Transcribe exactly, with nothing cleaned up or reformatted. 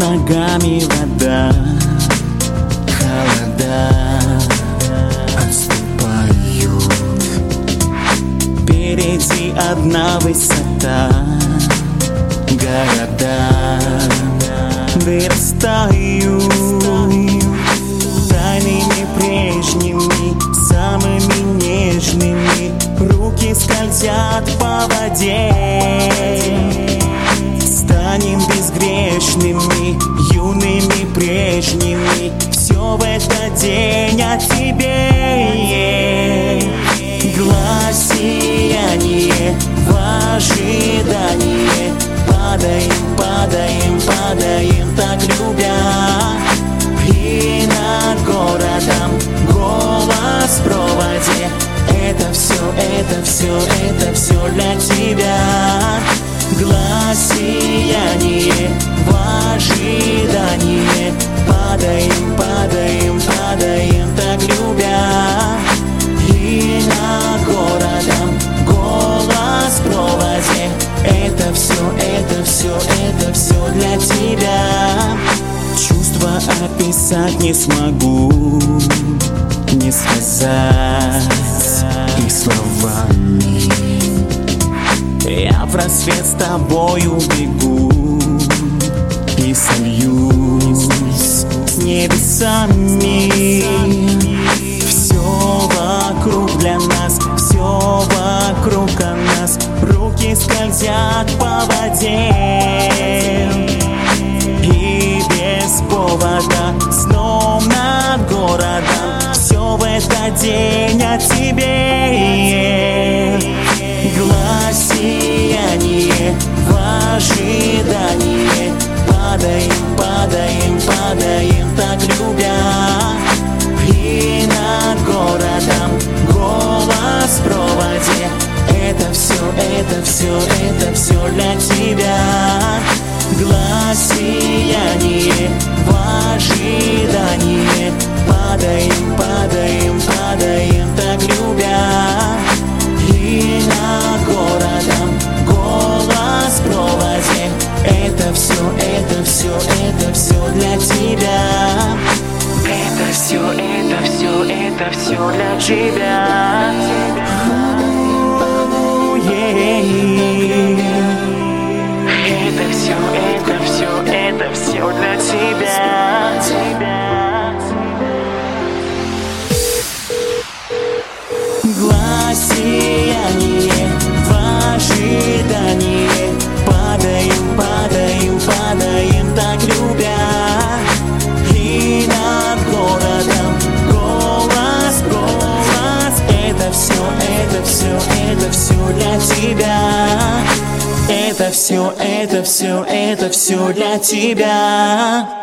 ногами вода, холода отступают. Впереди одна высота, города вырастают тайными прежними, самыми нежными. Руки скользят по воде, станем безгрешными, юными прежними. Все в этот день о тебе. Глаз сияние в ожидании. Падаем, падаем, падаем, так любя. И над городом голос в проводе. Это все, это все, это все для тебя. Глаз сияние в ожидании. Падаем, падаем, падаем, так любя. И над городом голос в проводе. Это все, это все, это все для тебя. Чувства описать не смогу, не сказать и словами. Я в рассвет с тобою бегу и сольюсь с небесами. Все вокруг для нас, все вокруг о нас. Руки скользят по воде, и без повода сном над городом. Все в этот день о тебе. Глаз сияние в ожидании. Падаем, падаем, падаем, так любя. И над городом голос в проводе. Это все, это все, это все для тебя. Глаз сияние в ожидании. Падаем, падаем, падаем, так любя. И над городом голос в проводе. Это все, это все, это все для тебя. Это все, это все, это все для тебя. Это все, это все, это все для тебя. Глаз сияние в ожидании. Падаем, падаем, падаем, так любя. И над городом голос, голос. Это все, это все, это все для тебя. Это все, это все, это все для тебя.